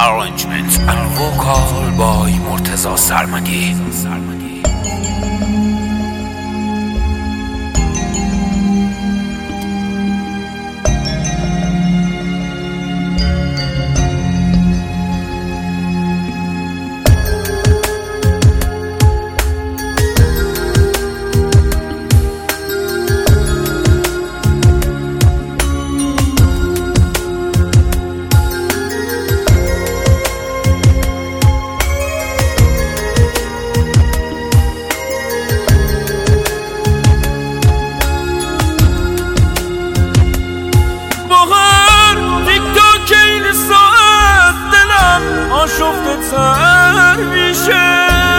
arrangement and vocal by مرتضی سرمدی. آشفته تر میشه،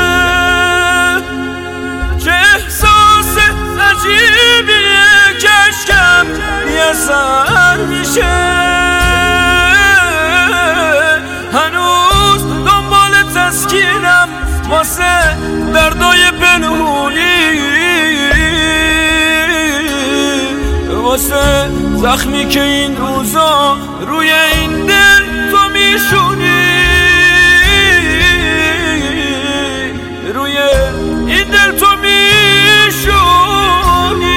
چه احساس عجیبیه که اشکم بی‌اثر میشه. هنوز دنبال تسکینم واسه دردای پنهونی، واسه زخمی که این روزا روی این دل تو میشونی، روی این دل تو میشونی.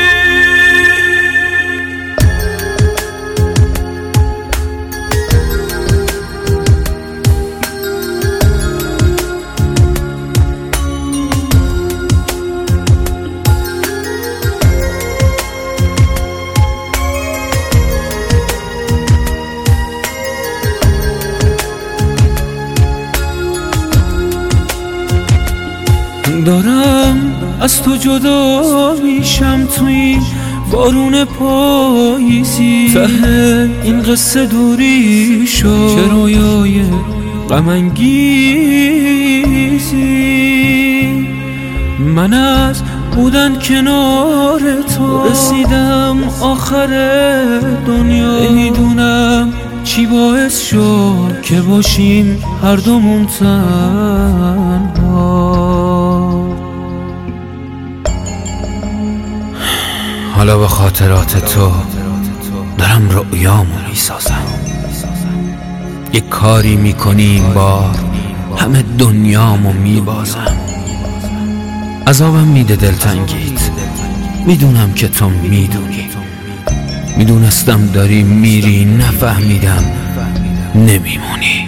دارم از تو جدا میشم تو این بارون پاییزی، ته این قصه دوری شد چه رویای غم انگیزی. من از بودن کنار تو رسیدم آخر دنیا، نمیدونم چی باعث شد که باشیم هر دومون تنها. حالا به خاطرات تو دارم رؤیامو میسازم، یک کاری میکنی این بار همه دنیامو میبازم. عذابم میده دلتنگیت، میدونم که تو میدونی، میدونستم داری میری نفهمیدم نمیمونی.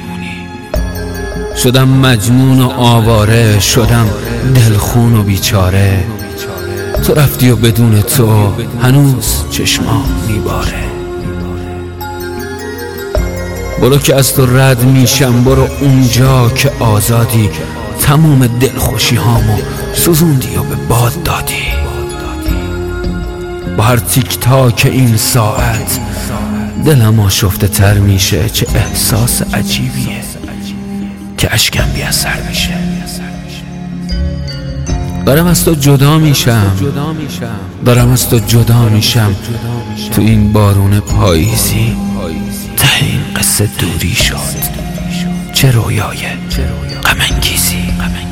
شدم مجنون و آواره، شدم دلخون و بیچاره. تو رفتی و بدون تو هنوز چشمام میباره. برو که از تو رد میشم، برو اونجا که آزادی. تموم دلخوشی هامو سوزوندی و به باد دادی. با هر تیک تاک این ساعت دلم آشفته تر میشه، چه احساس عجیبیه که اشکم بی‌اثر میشه. دارم از تو جدا میشم، دارم از تو جدا میشم تو این بارون پاییزی، ته این قصه دوری شد چه رویای غم انگیزی.